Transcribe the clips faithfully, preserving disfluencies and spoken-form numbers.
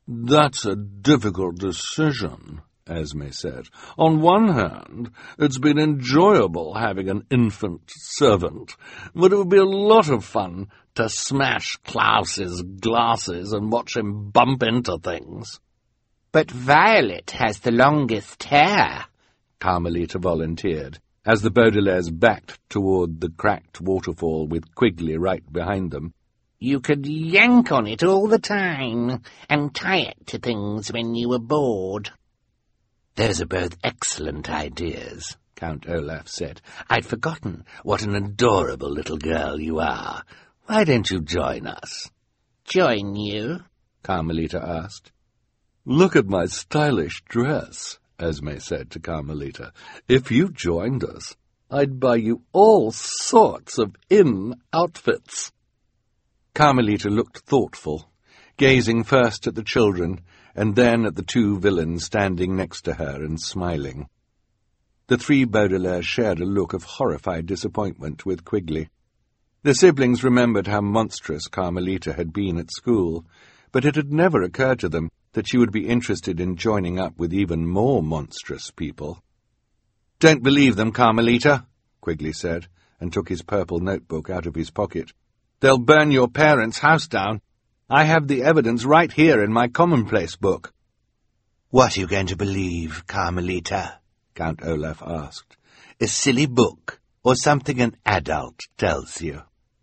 That's a difficult decision, Esme said. On one hand, it's been enjoyable having an infant servant, but it would be a lot of fun to smash Klaus's glasses and watch him bump into things. But Violet has the longest hair, Carmelita volunteered, as the Baudelaires backed toward the cracked waterfall with Quigley right behind them. You could yank on it all the time and tie it to things when you were bored. Those are both excellent ideas, Count Olaf said. I'd forgotten what an adorable little girl you are. Why don't you join us? Join you? Carmelita asked. Look at my stylish dress, Esme said to Carmelita. If you joined us, I'd buy you all sorts of in outfits. Carmelita looked thoughtful, gazing first at the children and then at the two villains standing next to her and smiling. The three Baudelaires shared a look of horrified disappointment with Quigley. The siblings remembered how monstrous Carmelita had been at school, but it had never occurred to them that she would be interested in joining up with even more monstrous people. "Don't believe them, Carmelita," Quigley said, and took his purple notebook out of his pocket. "They'll burn your parents' house down. I have the evidence right here in my commonplace book." "What are you going to believe, Carmelita?" Count Olaf asked. "A silly book, or something an adult tells you?"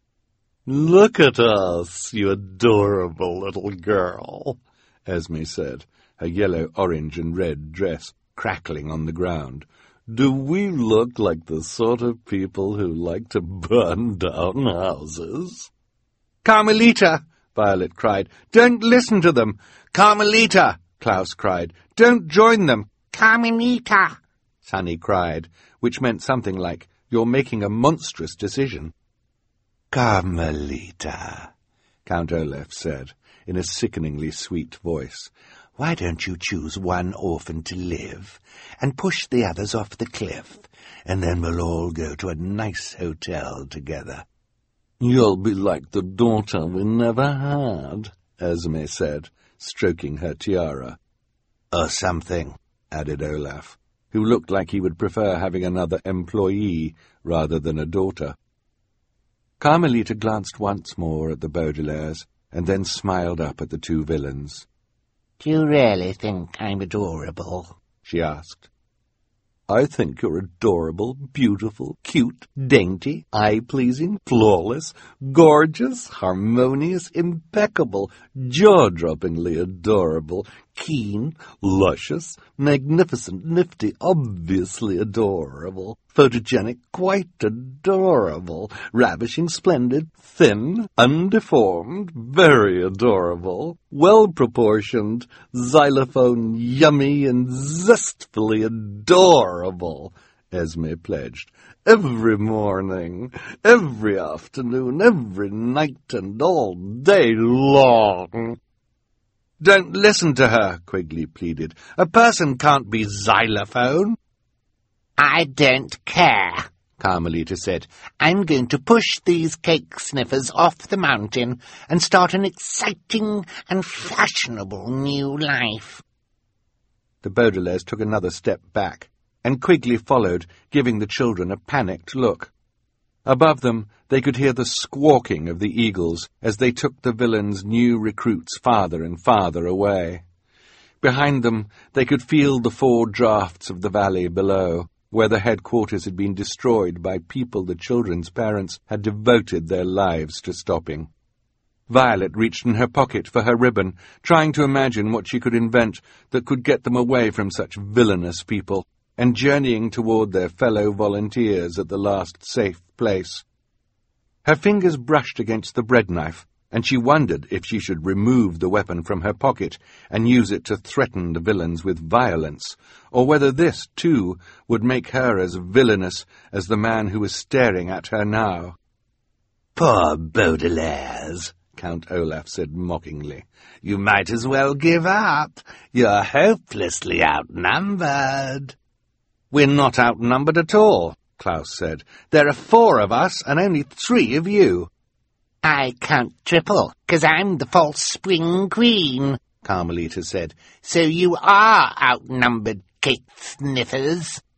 "Look at us, you adorable little girl," Esme said, her yellow, orange, and red dress crackling on the ground. "Do we look like the sort of people who like to burn down houses?" "Carmelita!" Violet cried. "Don't listen to them!" "Carmelita!" Klaus cried. "Don't join them!" "Carmelita!" Sunny cried, which meant something like, "You're making a monstrous decision." "Carmelita," Count Olaf said, in a sickeningly sweet voice, "why don't you choose one orphan to live, and push the others off the cliff, and then we'll all go to a nice hotel together." "You'll be like the daughter we never had," Esme said, stroking her tiara. "Or something," added Olaf, who looked like he would prefer having another employee rather than a daughter. Carmelita glanced once more at the Baudelaires, and then smiled up at the two villains. "Do you really think I'm adorable?" she asked. "I think you're adorable, beautiful, cute, dainty, eye-pleasing, flawless, gorgeous, harmonious, impeccable, jaw-droppingly adorable, keen, luscious, magnificent, nifty, obviously adorable, photogenic, quite adorable, ravishing, splendid, thin, undeformed, very adorable, well-proportioned, xylophone, yummy, and zestfully adorable," Esme pledged. "Every morning, every afternoon, every night, and all day long." "Don't listen to her," Quigley pleaded. "A person can't be xylophone." "I don't care," Carmelita said. "I'm going to push these cake sniffers off the mountain and start an exciting and fashionable new life." The Baudelaires took another step back, and Quigley followed, giving the children a panicked look. Above them they could hear the squawking of the eagles as they took the villains' new recruits farther and farther away. Behind them they could feel the four drafts of the valley below, where the headquarters had been destroyed by people the children's parents had devoted their lives to stopping. Violet reached in her pocket for her ribbon, trying to imagine what she could invent that could get them away from such villainous people, and journeying toward their fellow volunteers at the last safe place. Her fingers brushed against the bread knife, and she wondered if she should remove the weapon from her pocket and use it to threaten the villains with violence, or whether this, too, would make her as villainous as the man who was staring at her now. "Poor Baudelaires," Count Olaf said mockingly. "You might as well give up. You're hopelessly outnumbered." "We're not outnumbered at all," Klaus said. "There are four of us and only three of you." "I count triple, 'cause I'm the false spring queen," Carmelita said. So you are outnumbered, cake sniffers.